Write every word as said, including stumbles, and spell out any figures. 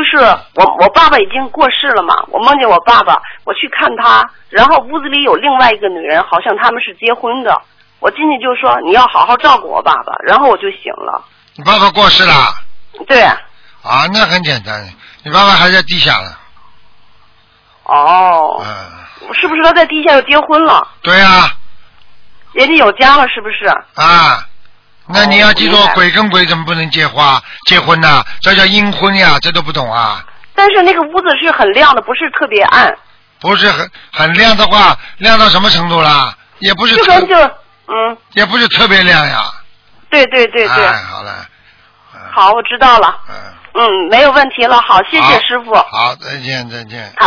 就是我我爸爸已经过世了嘛，我梦见我爸爸，我去看他，然后屋子里有另外一个女人，好像他们是结婚的。我进去就说你要好好照顾我爸爸，然后我就醒了。 你爸爸过世了？ 对。 啊，那很简单，你爸爸还在地下呢。 哦。 嗯。 是不是他在地下又结婚了？ 对啊。 人家有家了，是不是？ 啊。那你要记住， 哦、 鬼跟鬼怎么不能结花结婚呢、啊？这叫阴婚呀，这都不懂啊。 但是那个屋子是很亮的，不是特别暗。 不是很很亮的话，亮到什么程度啦？也不是特。 就跟就嗯。 也不是特别亮呀。 对对对对。 哎，好了。 好，我知道了。 嗯。 嗯，没有问题了。好，谢谢师傅。 好，再见再见。 好。